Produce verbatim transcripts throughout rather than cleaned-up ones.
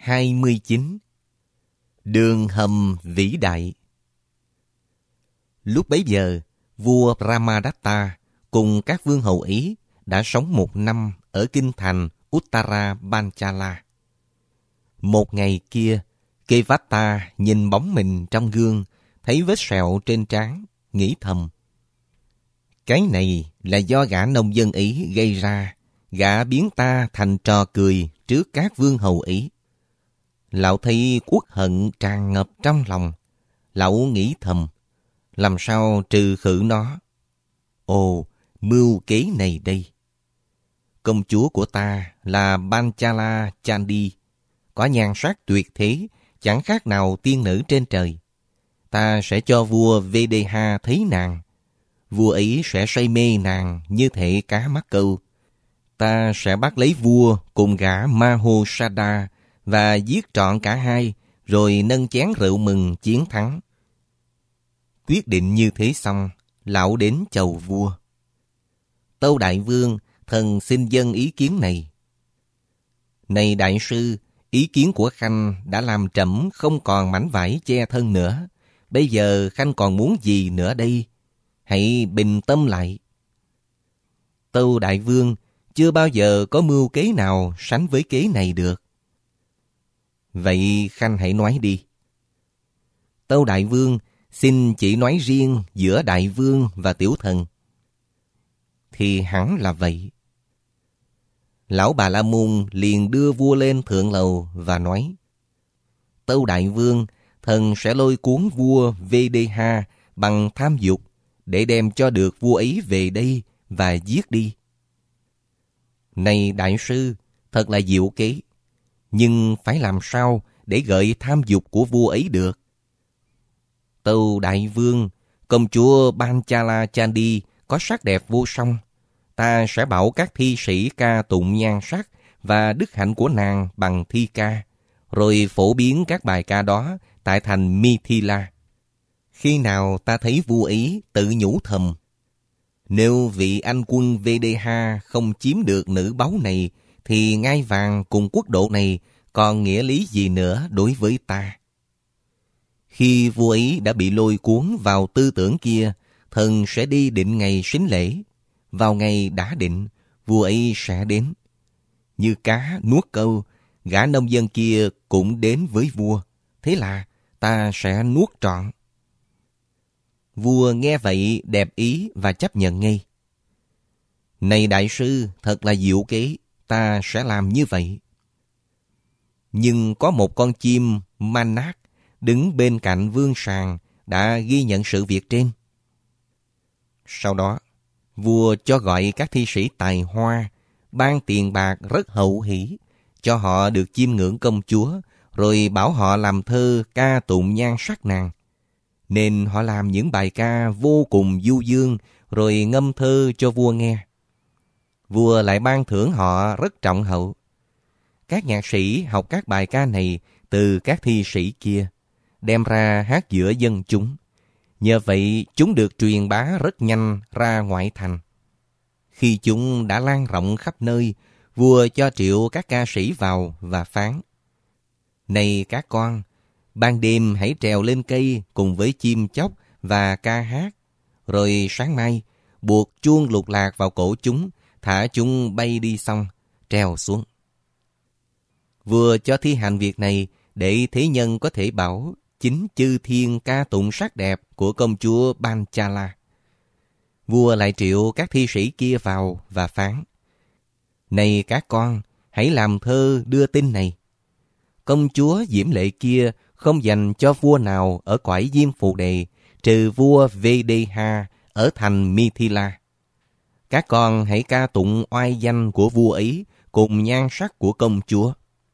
hai mươi chín. Đường hầm vĩ đại. Lúc bấy giờ, vua Brahmadatta cùng các vương hầu Ý đã sống một năm ở kinh thành Uttara Panchala. Một ngày kia, Kevatta nhìn bóng mình trong gương, thấy vết sẹo trên trán, nghĩ thầm: cái này là do gã nông dân Ý gây ra, gã biến ta thành trò cười trước các vương hầu Ý. Lão thấy uất hận tràn ngập trong lòng. Lão nghĩ thầm: làm sao trừ khử nó? Ồ, mưu kế này đây. Công chúa của ta là Panchala Chandi, có nhan sắc tuyệt thế, chẳng khác nào tiên nữ trên trời. Ta sẽ cho vua Videha thấy nàng. Vua ấy sẽ say mê nàng như thể cá mắc câu. Ta sẽ bắt lấy vua cùng gã Mahosada và giết trọn cả hai, rồi nâng chén rượu mừng chiến thắng. Quyết định như thế xong, lão đến chầu vua. Tâu đại vương, thần xin dâng ý kiến này. Này đại sư, ý kiến của Khanh đã làm trẫm không còn mảnh vải che thân nữa. Bây giờ Khanh còn muốn gì nữa đây? Hãy bình tâm lại. Tâu đại vương, chưa bao giờ có mưu kế nào sánh với kế này được. Vậy Khanh hãy nói đi. Tâu đại vương, xin chỉ nói riêng giữa đại vương và tiểu thần. Thì hẳn là vậy. Lão Bà La Môn liền đưa vua lên thượng lầu và nói: Tâu đại vương, thần sẽ lôi cuốn vua Videha bằng tham dục để đem cho được vua ấy về đây và giết đi. Này đại sư, thật là diệu kế. Nhưng phải làm sao để gợi tham dục của vua ấy được? Tâu đại vương, công chúa Panchala Chandi có sắc đẹp vô song. Ta sẽ bảo các thi sĩ ca tụng nhan sắc và đức hạnh của nàng bằng thi ca, rồi phổ biến các bài ca đó tại thành Mithila. Khi nào ta thấy vua ấy tự nhủ thầm: nếu vị anh quân Videha không chiếm được nữ báu này, thì ngai vàng cùng quốc độ này còn nghĩa lý gì nữa đối với ta? Khi vua ấy đã bị lôi cuốn vào tư tưởng kia, thần sẽ đi định ngày sính lễ. Vào ngày đã định, vua ấy sẽ đến. Như cá nuốt câu, gã nông dân kia cũng đến với vua. Thế là ta sẽ nuốt trọn. Vua nghe vậy đẹp ý và chấp nhận ngay. Này đại sư, thật là diệu kế, ta sẽ làm như vậy. Nhưng có một con chim Manak đứng bên cạnh vương sàng đã ghi nhận sự việc trên. Sau đó, vua cho gọi các thi sĩ tài hoa, ban tiền bạc rất hậu hỷ, cho họ được chiêm ngưỡng công chúa, rồi bảo họ làm thơ ca tụng nhan sắc nàng. Nên họ làm những bài ca vô cùng du dương, rồi ngâm thơ cho vua nghe. Vua lại ban thưởng họ rất trọng hậu. Các nhạc sĩ học các bài ca này từ các thi sĩ kia, đem ra hát giữa dân chúng. Nhờ vậy, chúng được truyền bá rất nhanh ra ngoại thành. Khi chúng đã lan rộng khắp nơi, vua cho triệu các ca sĩ vào và phán: Này các con, ban đêm hãy trèo lên cây cùng với chim chóc và ca hát. Rồi sáng mai, buộc chuông lục lạc vào cổ chúng, thả chúng bay đi xong, treo xuống. Vua cho thi hành việc này để thế nhân có thể bảo chính chư thiên ca tụng sắc đẹp của công chúa Panchala. Vua lại triệu các thi sĩ kia vào và phán: Này các con, hãy làm thơ đưa tin này. Công chúa diễm lệ kia không dành cho vua nào ở cõi Diêm Phù Đề, trừ vua Videha ở thành Mithila. Các con hãy ca tụng oai danh của vua ấy cùng nhan sắc của công chúa.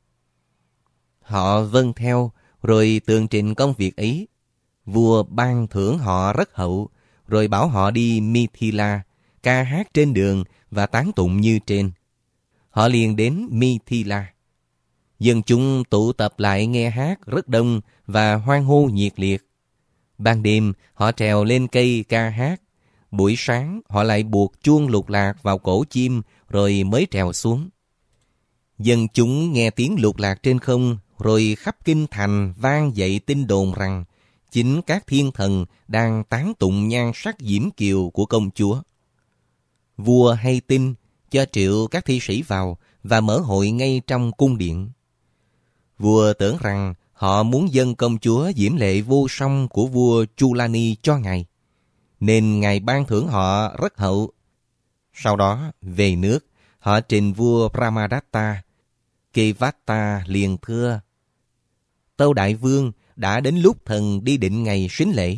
Họ vâng theo, rồi tường trình công việc ấy. Vua ban thưởng họ rất hậu, rồi bảo họ đi Mithila, ca hát trên đường và tán tụng như trên. Họ liền đến Mithila. Dân chúng tụ tập lại nghe hát rất đông và hoan hô nhiệt liệt. Ban đêm họ trèo lên cây ca hát. Buổi sáng họ lại buộc chuông lục lạc vào cổ chim rồi mới trèo xuống. Dân chúng nghe tiếng lục lạc trên không rồi khắp kinh thành vang dậy tin đồn rằng chính các thiên thần đang tán tụng nhan sắc diễm kiều của công chúa. Vua hay tin, cho triệu các thi sĩ vào và mở hội ngay trong cung điện. Vua tưởng rằng họ muốn dâng công chúa diễm lệ vô song của vua Chulani cho ngài, nên ngài ban thưởng họ rất hậu. Sau đó, về nước, họ trình vua Brahmadatta. Kevatta liền thưa: Tâu đại vương, đã đến lúc thần đi định ngày sính lễ.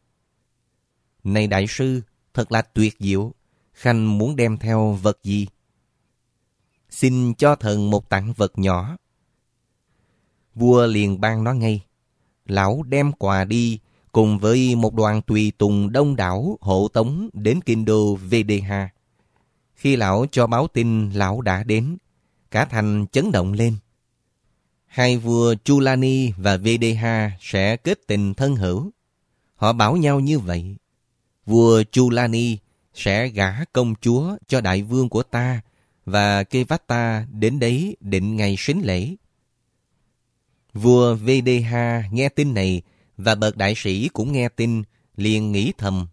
Này đại sư, thật là tuyệt diệu. Khanh muốn đem theo vật gì? Xin cho thần một tặng vật nhỏ. Vua liền ban nó ngay. Lão đem quà đi cùng với một đoàn tùy tùng đông đảo hộ tống đến kinh đô Videha. Khi lão cho báo tin lão đã đến, cả thành chấn động lên. Hai vua Chulani và Videha sẽ kết tình thân hữu. Họ bảo nhau như vậy: vua Chulani sẽ gả công chúa cho đại vương của ta, và Kevatta đến đấy định ngày sính lễ. Vua Videha nghe tin này, và bậc đại sĩ cũng nghe tin, liền nghĩ thầm: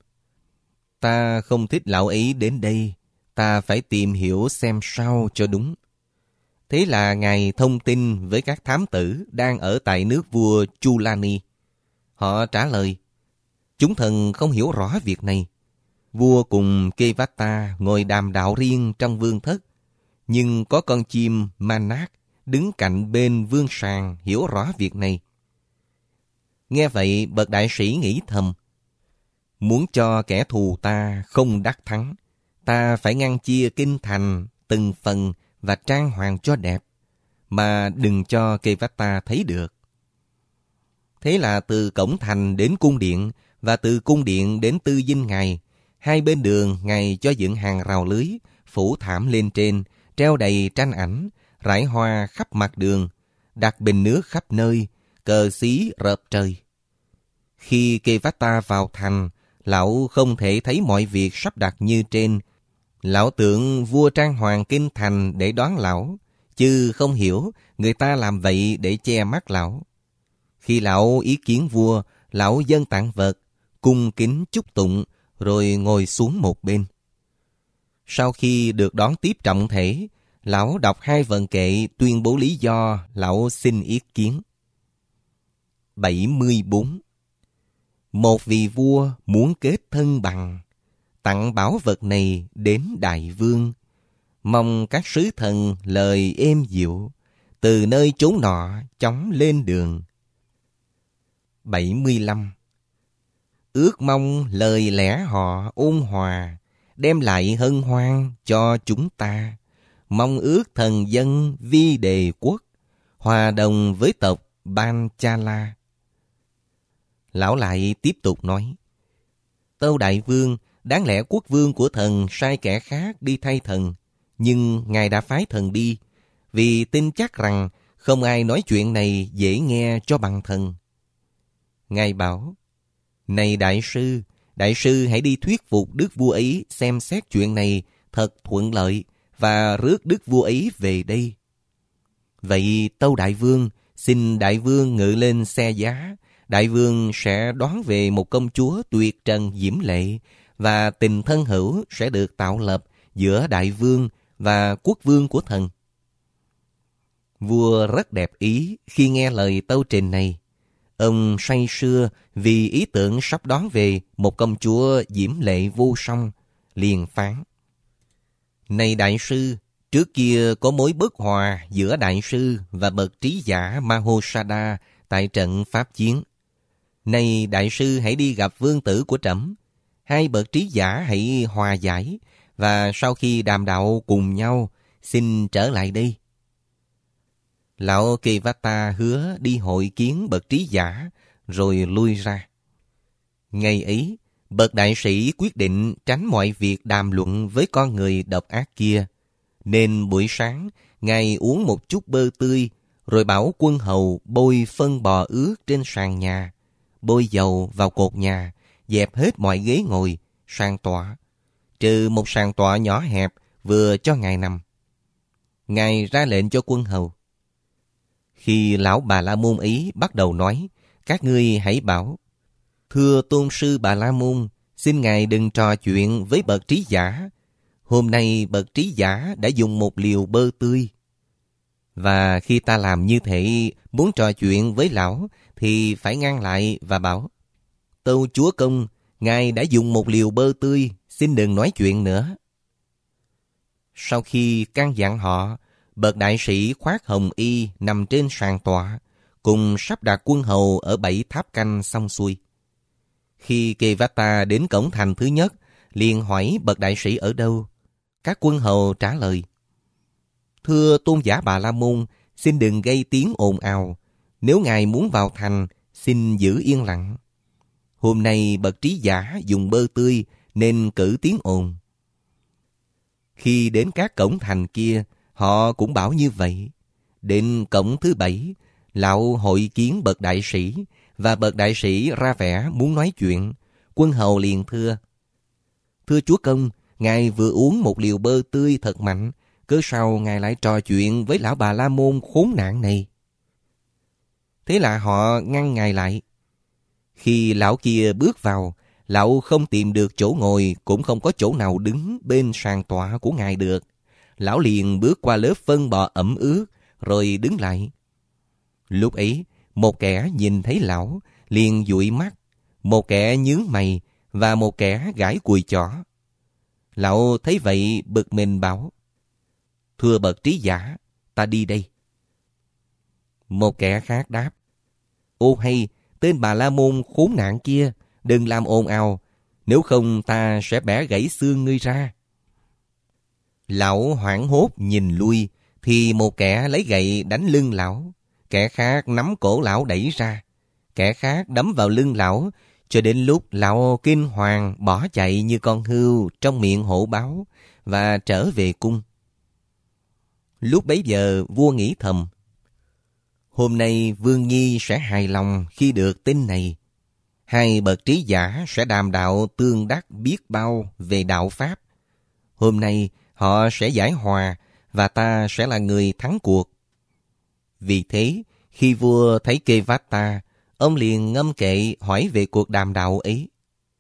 ta không thích lão ấy đến đây, ta phải tìm hiểu xem sao cho đúng. Thế là ngài thông tin với các thám tử đang ở tại nước vua Chulani. Họ trả lời: chúng thần không hiểu rõ việc này. Vua cùng Kevatta ngồi đàm đạo riêng trong vương thất, nhưng có con chim Manak đứng cạnh bên vương sàng hiểu rõ việc này. Nghe vậy, bậc đại sĩ nghĩ thầm: muốn cho kẻ thù ta không đắc thắng, ta phải ngăn chia kinh thành từng phần và trang hoàng cho đẹp, mà đừng cho Kevatta thấy được. Thế là từ cổng thành đến cung điện, và từ cung điện đến tư dinh ngài, hai bên đường ngài cho dựng hàng rào lưới, phủ thảm lên trên, treo đầy tranh ảnh, rải hoa khắp mặt đường, đặt bình nước khắp nơi, cờ xí rợp trời. Khi Kevatta vào thành, lão không thể thấy mọi việc sắp đặt như trên. Lão tưởng vua trang hoàng kinh thành để đón lão, chứ không hiểu người ta làm vậy để che mắt lão. Khi lão ý kiến vua, lão dâng tặng vật, cung kính chúc tụng, rồi ngồi xuống một bên. Sau khi được đón tiếp trọng thể, lão đọc hai vần kệ tuyên bố lý do lão xin ý kiến. bảy mươi bốn. Một vị vua muốn kết thân bằng, tặng bảo vật này đến đại vương, mong các sứ thần lời êm dịu, từ nơi chốn nọ chóng lên đường. bảy mươi lăm. Ước mong lời lẽ họ ôn hòa, đem lại hân hoan cho chúng ta, mong ước thần dân vi đề quốc, hòa đồng với tộc Panchala. Lão lại tiếp tục nói: Tâu đại vương, đáng lẽ quốc vương của thần sai kẻ khác đi thay thần, nhưng ngài đã phái thần đi, vì tin chắc rằng không ai nói chuyện này dễ nghe cho bằng thần. Ngài bảo: Này đại sư, đại sư hãy đi thuyết phục đức vua ấy xem xét chuyện này thật thuận lợi, và rước đức vua ấy về đây. Vậy tâu đại vương, xin đại vương ngự lên xe giá, đại vương sẽ đón về một công chúa tuyệt trần diễm lệ, và tình thân hữu sẽ được tạo lập giữa đại vương và quốc vương của thần. Vua rất đẹp ý khi nghe lời tâu trình này. Ông say sưa vì ý tưởng sắp đón về một công chúa diễm lệ vô song, liền phán: Này đại sư, trước kia có mối bất hòa giữa đại sư và bậc trí giả Mahosada tại trận pháp chiến. Này đại sư hãy đi gặp vương tử của trẫm, hai bậc trí giả hãy hòa giải, và sau khi đàm đạo cùng nhau, xin trở lại đây. Lão Kevatta hứa đi hội kiến bậc trí giả, rồi lui ra. Ngày ấy, bậc đại sĩ quyết định tránh mọi việc đàm luận với con người độc ác kia, nên buổi sáng, ngài uống một chút bơ tươi, rồi bảo quân hầu bôi phân bò ướt trên sàn nhà, bôi dầu vào cột nhà, dẹp hết mọi ghế ngồi, sàn tọa, trừ một sàn tọa nhỏ hẹp vừa cho ngài nằm. Ngài ra lệnh cho quân hầu: Khi lão Bà La Môn ấy bắt đầu nói, các ngươi hãy bảo: thưa tôn sư Bà La Môn, xin ngài đừng trò chuyện với bậc trí giả. Hôm nay bậc trí giả đã dùng một liều bơ tươi. Và khi ta làm như thế, muốn trò chuyện với lão, thì phải ngăn lại và bảo: tâu chúa công, ngài đã dùng một liều bơ tươi, xin đừng nói chuyện nữa. Sau khi căn dặn họ, bậc đại sĩ khoác hồng y nằm trên sàn tọa, cùng sắp đặt quân hầu ở bảy tháp canh xong xuôi. Khi Kevata đến cổng thành thứ nhất, liền hỏi bậc đại sĩ ở đâu. Các quân hầu trả lời: thưa tôn giả Bà La Môn, xin đừng gây tiếng ồn ào. Nếu ngài muốn vào thành, xin giữ yên lặng. Hôm nay bậc trí giả dùng bơ tươi nên cử tiếng ồn. Khi đến các cổng thành kia, họ cũng bảo như vậy. Đến cổng thứ bảy, lão hội kiến bậc đại sĩ, và bậc đại sĩ ra vẻ muốn nói chuyện. Quân hầu liền thưa: thưa chúa công, ngài vừa uống một liều bơ tươi thật mạnh, cớ sao ngài lại trò chuyện với lão Bà La Môn khốn nạn này? Thế là họ ngăn ngài lại. Khi lão kia bước vào, lão không tìm được chỗ ngồi, cũng không có chỗ nào đứng bên sàn tọa của ngài được. Lão liền bước qua lớp phân bò ẩm ướt, rồi đứng lại. Lúc ấy, một kẻ nhìn thấy lão, liền dụi mắt, một kẻ nhướng mày, và một kẻ gãi cùi chỏ. Lão thấy vậy bực mình bảo: thưa bậc trí giả, ta đi đây. Một kẻ khác đáp: ô hay, tên Bà La Môn khốn nạn kia, đừng làm ồn ào, nếu không ta sẽ bẻ gãy xương ngươi ra. Lão hoảng hốt nhìn lui, thì một kẻ lấy gậy đánh lưng lão, kẻ khác nắm cổ lão đẩy ra, kẻ khác đấm vào lưng lão, cho đến lúc lão kinh hoàng bỏ chạy như con hươu trong miệng hổ báo và trở về cung. Lúc bấy giờ vua nghĩ thầm: hôm nay Vương Nhi sẽ hài lòng khi được tin này. Hai bậc trí giả sẽ đàm đạo tương đắc biết bao về đạo Pháp. Hôm nay họ sẽ giải hòa, và ta sẽ là người thắng cuộc. Vì thế, khi vua thấy Kevata, ông liền ngâm kệ hỏi về cuộc đàm đạo ấy.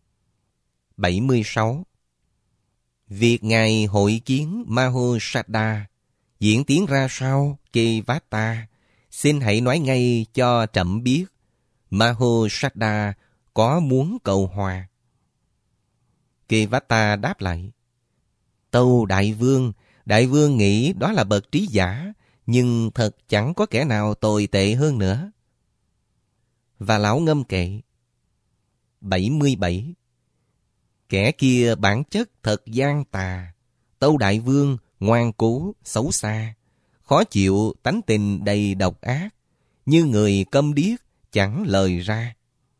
bảy mươi sáu. Việc ngài hội kiến Mahusada diễn tiến ra sao, Kevata? Xin hãy nói ngay cho trẫm biết. Mahusada có muốn cầu hòa? Kevata đáp lại: tâu đại vương, đại vương nghĩ đó là bậc trí giả, nhưng thật chẳng có kẻ nào tồi tệ hơn nữa. Và lão ngâm kệ. bảy mươi bảy. Kẻ kia bản chất thật gian tà, tâu đại vương ngoan cố, xấu xa, khó chịu, tánh tình đầy độc ác, như người câm điếc, chẳng lời ra.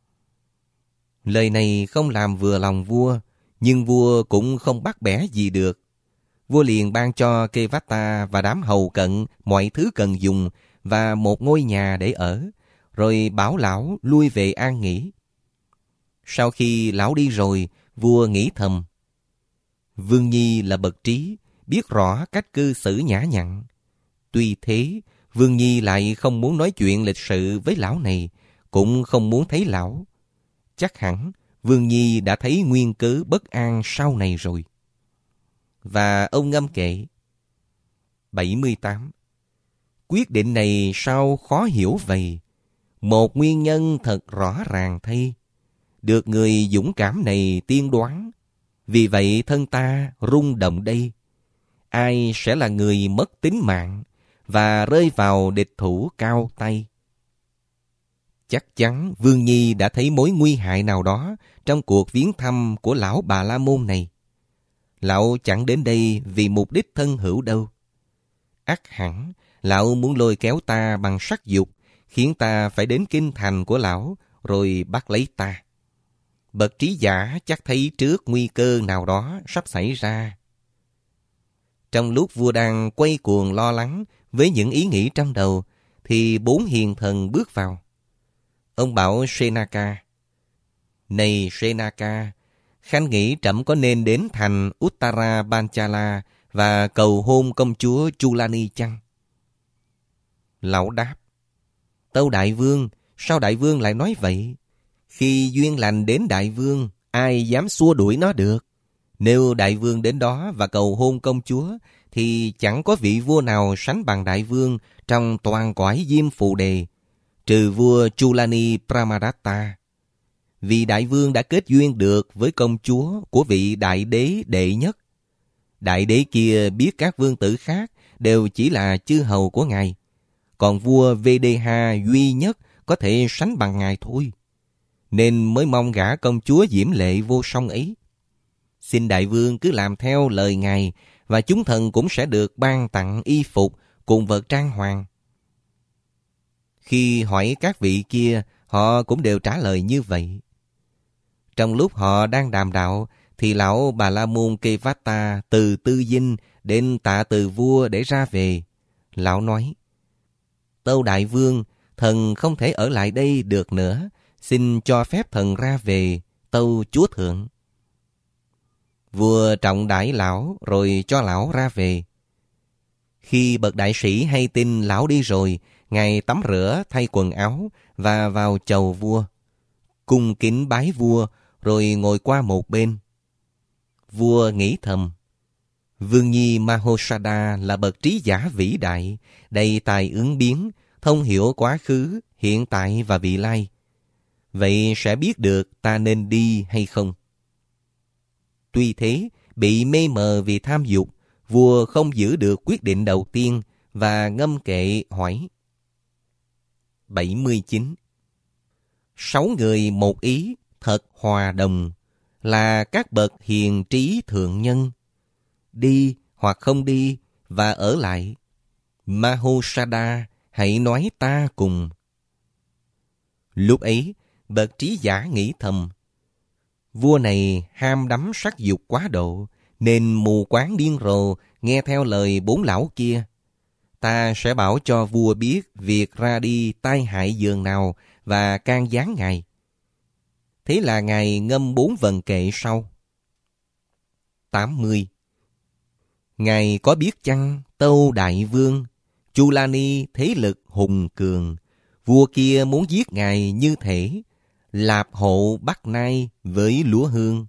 Lời này không làm vừa lòng vua, nhưng vua cũng không bắt bẻ gì được. Vua liền ban cho Kevata và đám hầu cận mọi thứ cần dùng và một ngôi nhà để ở, rồi bảo lão lui về an nghỉ. Sau khi lão đi rồi, vua nghĩ thầm: Vương Nhi là bậc trí, biết rõ cách cư xử nhã nhặn. Tuy thế, Vương Nhi lại không muốn nói chuyện lịch sự với lão này, cũng không muốn thấy lão. Chắc hẳn Vương Nhi đã thấy nguyên cớ bất an sau này rồi. Và ông ngâm kệ. bảy mươi tám. Quyết định này sao khó hiểu vậy? Một nguyên nhân thật rõ ràng thay. Được người dũng cảm này tiên đoán, vì vậy thân ta rung động đây. Ai sẽ là người mất tính mạng và rơi vào địch thủ cao tay? Chắc chắn Vương Nhi đã thấy mối nguy hại nào đó trong cuộc viếng thăm của lão Bà La Môn này. Lão chẳng đến đây vì mục đích thân hữu đâu. Ắt hẳn lão muốn lôi kéo ta bằng sắc dục, khiến ta phải đến kinh thành của lão rồi bắt lấy ta. Bậc trí giả chắc thấy trước nguy cơ nào đó sắp xảy ra. Trong lúc vua đang quay cuồng lo lắng với những ý nghĩ trong đầu, thì bốn hiền thần bước vào. Ông bảo Senaka: Này Senaka, khanh nghĩ trẫm có nên đến thành Uttara Panchala và cầu hôn công chúa Chulani chăng? Lão đáp: Tâu đại vương, sao đại vương lại nói vậy? Khi duyên lành đến đại vương, ai dám xua đuổi nó được? Nếu đại vương đến đó và cầu hôn công chúa, thì chẳng có vị vua nào sánh bằng đại vương trong toàn cõi Diêm Phù Đề, trừ vua Chulani Pramadatta. Vì đại vương đã kết duyên được với công chúa của vị đại đế đệ nhất. Đại đế kia biết các vương tử khác đều chỉ là chư hầu của ngài, còn vua Vedeha duy nhất có thể sánh bằng ngài thôi, nên mới mong gả công chúa diễm lệ vô song ấy. Xin đại vương cứ làm theo lời ngài, và chúng thần cũng sẽ được ban tặng y phục cùng vật trang hoàng. Khi hỏi các vị kia, họ cũng đều trả lời như vậy. Trong lúc họ đang đàm đạo, thì lão Bà La Môn Kevata từ Tư Dinh đến tạ từ vua để ra về. Lão nói: Tâu đại vương, thần không thể ở lại đây được nữa, xin cho phép thần ra về, tâu chúa thượng. Vua trọng đãi lão rồi cho lão ra về. Khi bậc đại sĩ hay tin lão đi rồi, ngài tắm rửa thay quần áo và vào chầu vua, cung kính bái vua rồi ngồi qua một bên. Vua nghĩ thầm: Vương nhi Mahosada là bậc trí giả vĩ đại, đầy tài ứng biến, thông hiểu quá khứ, hiện tại và vị lai. Vậy sẽ biết được ta nên đi hay không. Tuy thế, bị mê mờ vì tham dục, vua không giữ được quyết định đầu tiên và ngâm kệ hỏi. bảy mươi chín. Sáu người một ý, thật hòa đồng, là các bậc hiền trí thượng nhân. Đi hoặc không đi và ở lại. Mahosada, hãy nói ta cùng. Lúc ấy, bậc trí giả nghĩ thầm: Vua này ham đắm sắc dục quá độ, nên mù quáng điên rồ nghe theo lời bốn lão kia. Ta sẽ bảo cho vua biết việc ra đi tai hại dường nào và can gián ngài. Thế là ngài ngâm bốn vần kệ sau. tám mươi. Ngài có biết chăng, tâu đại vương, Chulani thế lực hùng cường, vua kia muốn giết ngài như thể lạp hộ Bắc Nai với lúa hương.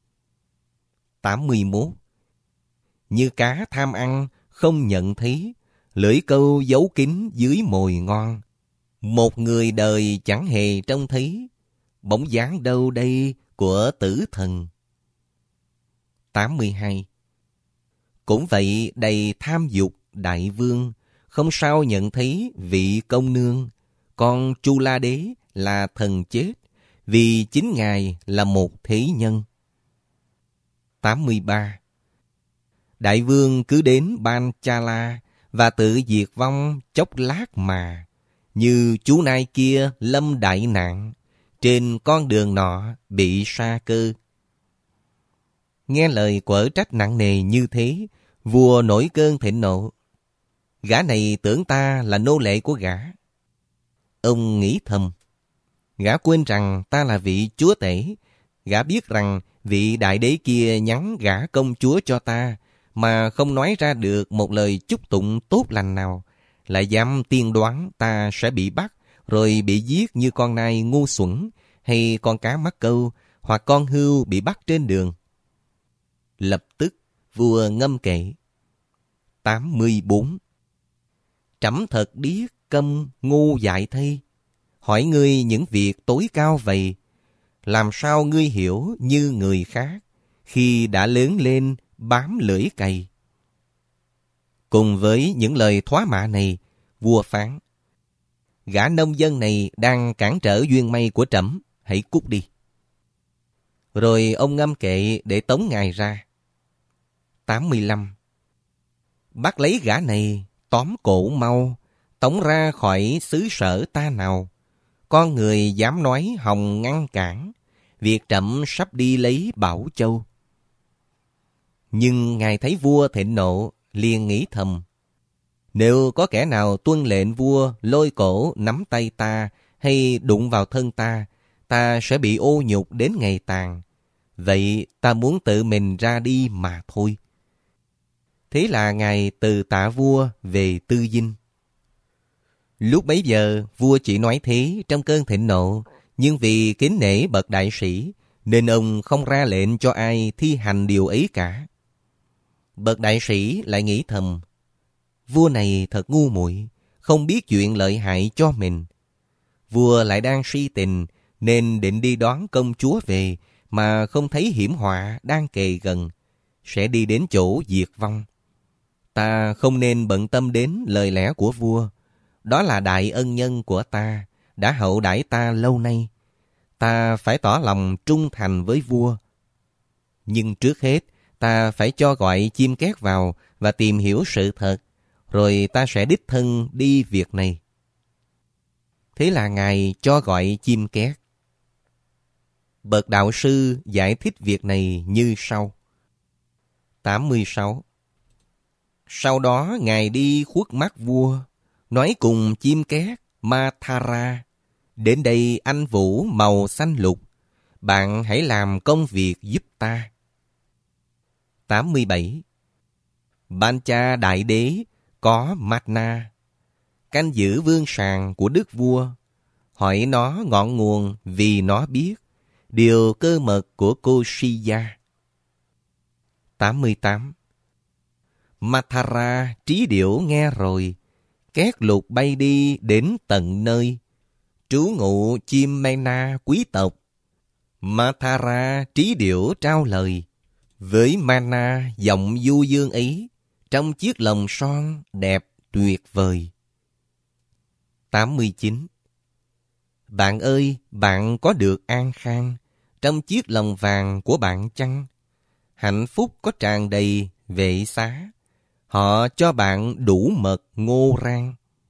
tám mươi mốt. Như cá tham ăn, không nhận thấy, lưỡi câu giấu kín dưới mồi ngon. Một người đời chẳng hề trông thấy, bóng dáng đâu đây của tử thần. tám mươi hai. Cũng vậy, đầy tham dục đại vương, không sao nhận thấy vị công nương, con Chula đế là thần chết, vì chính ngài là một thế nhân. tám mươi ba. Đại vương cứ đến Panchala và tự diệt vong chốc lát mà, như chú nai kia lâm đại nạn, trên con đường nọ bị sa cơ. Nghe lời quở trách nặng nề như thế, vua nổi cơn thịnh nộ. Gã này tưởng ta là nô lệ của gã. Ông nghĩ thầm: Gã quên rằng ta là vị chúa tể. Gã biết rằng vị đại đế kia nhắn gả công chúa cho ta, mà không nói ra được một lời chúc tụng tốt lành nào, lại dám tiên đoán ta sẽ bị bắt, rồi bị giết như con nai ngu xuẩn, hay con cá mắc câu, hoặc con hươu bị bắt trên đường. Lập tức vua ngâm kệ. tám mươi bốn. Trẫm thật điếc câm ngu dại thay, hỏi ngươi những việc tối cao vậy, làm sao ngươi hiểu như người khác, khi đã lớn lên bám lưỡi cày. Cùng với những lời thoá mạ này, vua phán: Gã nông dân này đang cản trở duyên may của trẫm, hãy cút đi. Rồi ông ngâm kệ để tống ngài ra. tám mươi lăm. Bắt lấy gã này, tóm cổ mau, tống ra khỏi xứ sở ta nào. Con người dám nói hòng ngăn cản, việc trẫm sắp đi lấy Bảo Châu. Nhưng ngài thấy vua thịnh nộ, liền nghĩ thầm: Nếu có kẻ nào tuân lệnh vua lôi cổ nắm tay ta hay đụng vào thân ta, ta sẽ bị ô nhục đến ngày tàn. Vậy ta muốn tự mình ra đi mà thôi. Thế là ngài từ tạ vua về Tư Dinh. Lúc bấy giờ, vua chỉ nói thế trong cơn thịnh nộ, nhưng vì kính nể bậc đại sĩ, nên ông không ra lệnh cho ai thi hành điều ấy cả. Bậc đại sĩ lại nghĩ thầm, vua này thật ngu muội, không biết chuyện lợi hại cho mình. Vua lại đang si tình, nên định đi đón công chúa về, mà không thấy hiểm họa đang kề gần, sẽ đi đến chỗ diệt vong. Ta không nên bận tâm đến lời lẽ của vua. Đó là đại ân nhân của ta, đã hậu đãi ta lâu nay. Ta phải tỏ lòng trung thành với vua. Nhưng trước hết, ta phải cho gọi chim két vào và tìm hiểu sự thật, rồi ta sẽ đích thân đi việc này. Thế là Ngài cho gọi chim két. Bậc đạo sư giải thích việc này như sau. tám mươi sáu. Sau đó Ngài đi khuất mắt vua, nói cùng chim két Mathara, đến đây anh vũ màu xanh lục, bạn hãy làm công việc giúp ta. tám mươi bảy. Pancha đại đế có Matna, canh giữ vương sàng của đức vua, hỏi nó ngọn nguồn vì nó biết điều cơ mật của cô Siya. tám mươi tám. Mathara trí điểu nghe rồi, két lục bay đi đến tận nơi, trú ngụ chim Mena quý tộc. Mathara trí điểu trao lời, với Mana giọng du dương ấy, trong chiếc lồng son đẹp tuyệt vời. tám mươi chín. Bạn ơi, bạn có được an khang trong chiếc lồng vàng của bạn chăng? Hạnh phúc có tràn đầy vệ xá, họ cho bạn đủ mật ngô rang.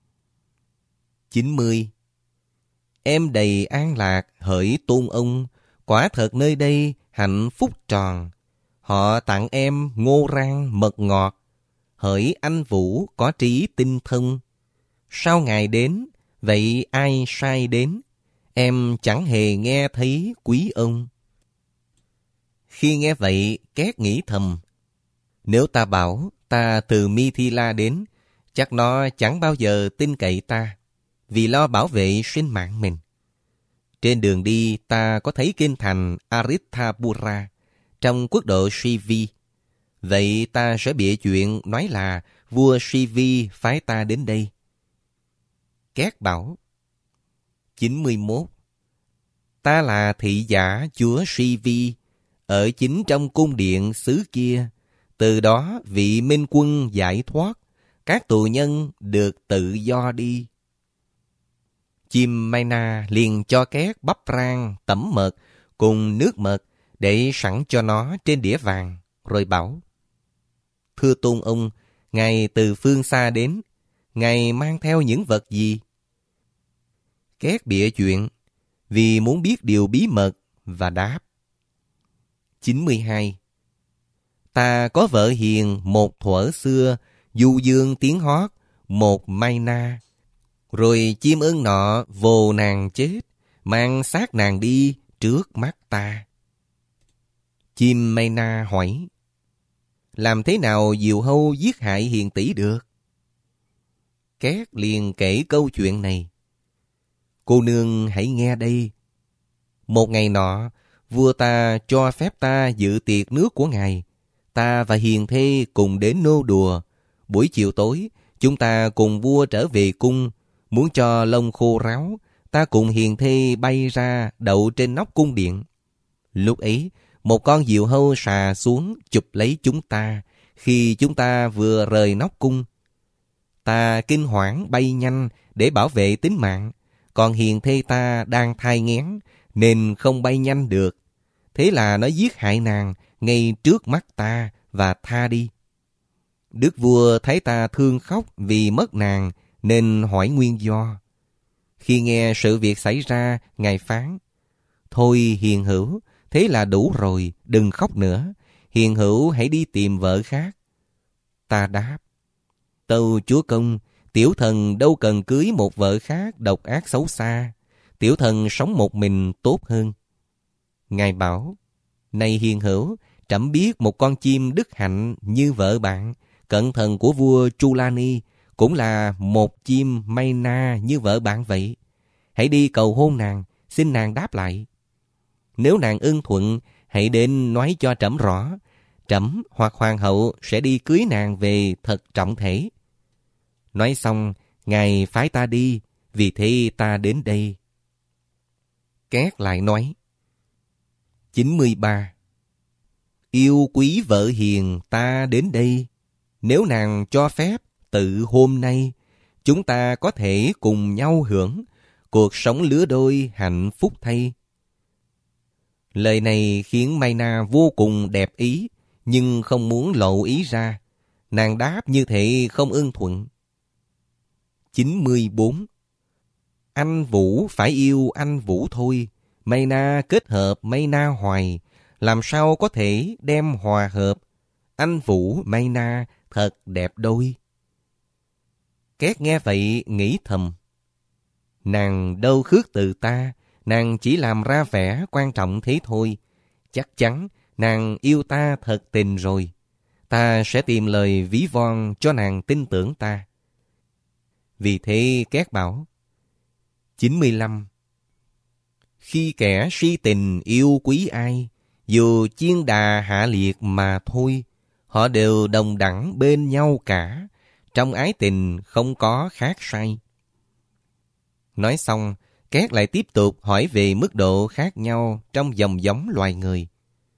chín mươi. Em đầy an lạc hỡi tôn ông, quả thật nơi đây hạnh phúc tròn. Họ tặng em ngô rang mật ngọt, hỡi anh vũ có trí tinh thông. Sao Ngài đến, vậy ai sai đến? Em chẳng hề nghe thấy quý ông. Khi nghe vậy, két nghĩ thầm, nếu ta bảo ta từ Mithila đến, chắc nó chẳng bao giờ tin cậy ta, vì lo bảo vệ sinh mạng mình. Trên đường đi ta có thấy kinh thành Aritthapura trong quốc độ Sivi. Vậy ta sẽ bịa chuyện nói là vua Sivi phái ta đến đây. Két bảo. chín mươi mốt. Ta là thị giả chúa Sivi, ở chính trong cung điện xứ kia. Từ đó vị minh quân giải thoát, các tù nhân được tự do đi. Chim Maina liền cho két bắp rang tẩm mật cùng nước mật để sẵn cho nó trên đĩa vàng, rồi bảo, thưa tôn ông, Ngài từ phương xa đến, Ngài mang theo những vật gì? Két bịa chuyện, vì muốn biết điều bí mật, và đáp. chín mươi hai. Ta có vợ hiền một thuở xưa, du dương tiếng hót, một Maina. Rồi chim ưng nọ vồ nàng chết, mang xác nàng đi trước mắt ta. Chim Maina hỏi, làm thế nào diều hâu giết hại hiền tỷ được? Két liền kể câu chuyện này. Cô nương hãy nghe đây. Một ngày nọ, vua ta cho phép ta dự tiệc nước của ngài. Ta và hiền thê cùng đến nô đùa. Buổi chiều tối, chúng ta cùng vua trở về cung. Muốn cho lông khô ráo, ta cùng hiền thê bay ra đậu trên nóc cung điện. Lúc ấy, một con diều hâu xà xuống chụp lấy chúng ta khi chúng ta vừa rời nóc cung. Ta kinh hoảng bay nhanh để bảo vệ tính mạng, còn hiền thê ta đang thai nghén nên không bay nhanh được. Thế là nó giết hại nàng ngay trước mắt ta và tha đi. Đức vua thấy ta thương khóc vì mất nàng nên hỏi nguyên do. Khi nghe sự việc xảy ra, ngài phán, thôi hiền hữu, thế là đủ rồi, đừng khóc nữa. Hiền hữu hãy đi tìm vợ khác. Ta đáp, tâu chúa công, tiểu thần đâu cần cưới một vợ khác độc ác xấu xa. Tiểu thần sống một mình tốt hơn. Ngài bảo, này hiền hữu, trẫm biết một con chim đức hạnh như vợ bạn, cận thần của vua Chulani, cũng là một chim Maina như vợ bạn vậy. Hãy đi cầu hôn nàng, xin nàng đáp lại. Nếu nàng ưng thuận, hãy đến nói cho trẫm rõ. Trẫm hoặc hoàng hậu sẽ đi cưới nàng về thật trọng thể. Nói xong, ngài phái ta đi, vì thế ta đến đây. Két lại nói. chín mươi ba. Yêu quý vợ hiền ta đến đây. Nếu nàng cho phép, tự hôm nay, chúng ta có thể cùng nhau hưởng cuộc sống lứa đôi hạnh phúc thay. Lời này khiến Maina vô cùng đẹp ý, nhưng không muốn lộ ý ra. Nàng đáp như thế không ưng thuận. chín mươi bốn. Anh Vũ phải yêu anh Vũ thôi. Maina kết hợp Maina hoài, làm sao có thể đem hòa hợp. Anh Vũ Maina thật đẹp đôi. Két nghe vậy nghĩ thầm. Nàng đâu khước từ ta, nàng chỉ làm ra vẻ quan trọng thế thôi. Chắc chắn nàng yêu ta thật tình rồi. Ta sẽ tìm lời ví von cho nàng tin tưởng ta. Vì thế Két bảo. chín mươi lăm. Khi kẻ si tình yêu quý ai, dù chiên đà hạ liệt mà thôi, họ đều đồng đẳng bên nhau cả. Trong ái tình không có khác sai. Nói xong, Két lại tiếp tục hỏi về mức độ khác nhau trong dòng giống loài người.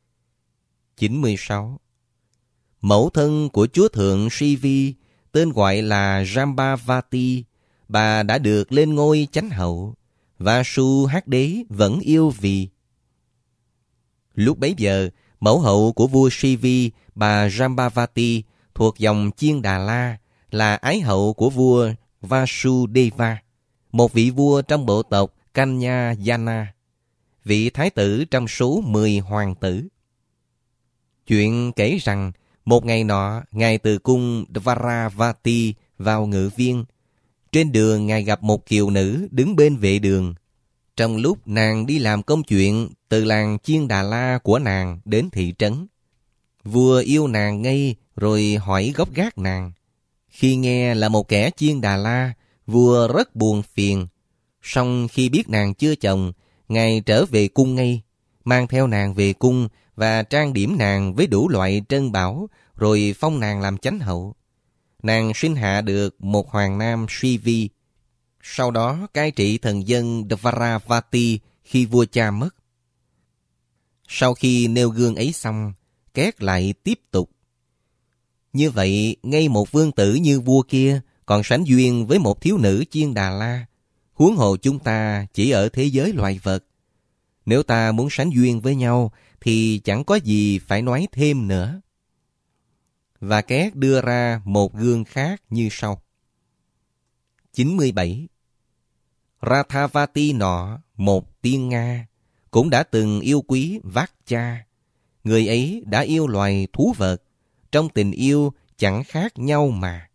chín mươi sáu. Mẫu thân của chúa thượng Shivi, tên gọi là Jambavati, bà đã được lên ngôi chánh hậu. Vasu Hắc Đế vẫn yêu vì. Lúc bấy giờ, mẫu hậu của vua Shivi, bà Jambavati, thuộc dòng Chiên Đà La, là ái hậu của vua Vasudeva, một vị vua trong bộ tộc Kanya Yana, vị thái tử trong số mười hoàng tử. Chuyện kể rằng, một ngày nọ, ngài từ cung Dvaravati vào ngự viên. Trên đường ngài gặp một kiều nữ đứng bên vệ đường. Trong lúc nàng đi làm công chuyện từ làng Chiên Đà La của nàng đến thị trấn, vua yêu nàng ngay rồi hỏi gốc gác nàng. Khi nghe là một kẻ Chiên Đà La, vua rất buồn phiền. Song khi biết nàng chưa chồng, ngài trở về cung ngay, mang theo nàng về cung và trang điểm nàng với đủ loại trân bảo, rồi phong nàng làm chánh hậu. Nàng sinh hạ được một hoàng nam Shivi. Sau đó cai trị thần dân Dvaravati khi vua cha mất. Sau khi nêu gương ấy xong, Két lại tiếp tục. Như vậy, ngay một vương tử như vua kia còn sánh duyên với một thiếu nữ Chiên Đà La. Huống hồ chúng ta chỉ ở thế giới loài vật. Nếu ta muốn sánh duyên với nhau thì chẳng có gì phải nói thêm nữa. Và Két đưa ra một gương khác như sau. chín mươi bảy. Rathavati nọ, một tiên Nga, cũng đã từng yêu quý Vakcha. Người ấy đã yêu loài thú vật, trong tình yêu chẳng khác nhau mà.